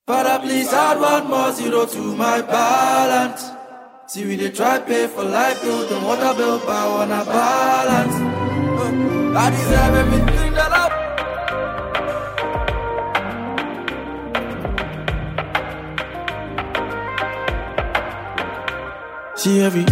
Father, please add 1 more zero to my balance. See, we dey try pay for life bill, the water bill, but I wanna balance. I deserve everything that I. See every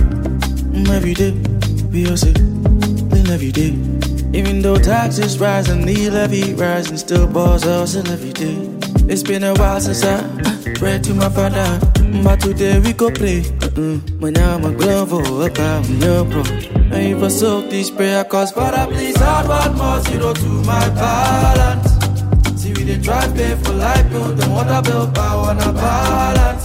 day, we hustle, live every day. Even though taxes rise and the levy rise, and still balls hustle every day. It's been a while since I prayed to my father, but today we go play. When I'm a glove up, I'm your bro. And if I soak this prayer, cause Father, please add 1 more zero to my balance. See, we dey try pay for life bill, the water bill, but I wanna balance.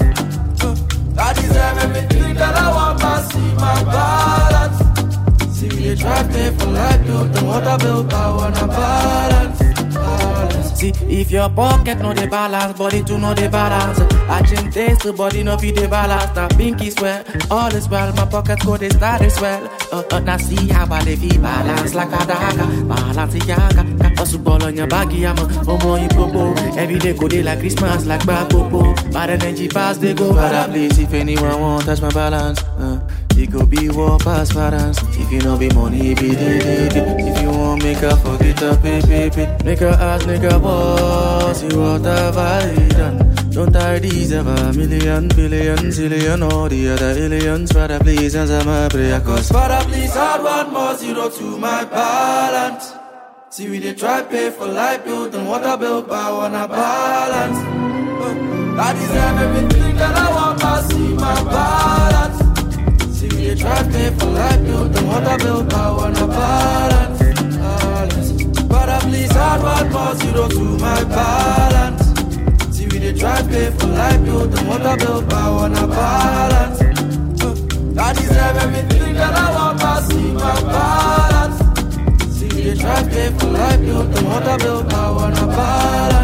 I deserve everything that I want, but see my balance. See, we dey try pay for life bill, the water bill, but I wanna balance. See, if your pocket no the balance, body to no the balance. I change taste to body no fit the balance. Now pinky swear, all is well. My pocket go they start as well. Now see how I feel balance like a dagger. Balance yaga, also ball on your baggy I'm a you popo. Every day go they like Christmas like bad popo. But energy pass they go. But please, if anyone won't touch my balance, it could be war pass balance. If you know be money, it be day. If you want make her forget her pay. Make her ask, nigga, boss, you what have I done? Don't I deserve a million, billion, zillion, all the other aliens? Father, please answer my prayer, cause Father, please add 1 more zero to my balance. See, we dey try pay for life bill, the water bill, but I wanna balance. I deserve everything that I want, but see my balance. See, we dey try pay for life bill, the water bill, but I wanna balance. Father, please add 1 more zero to my balance. See, we dey try pay for life bill, the water bill, but I wanna balance. I deserve everything that I want, but see my balance. See, we dey try pay for life bill, the water bill, but I wanna balance.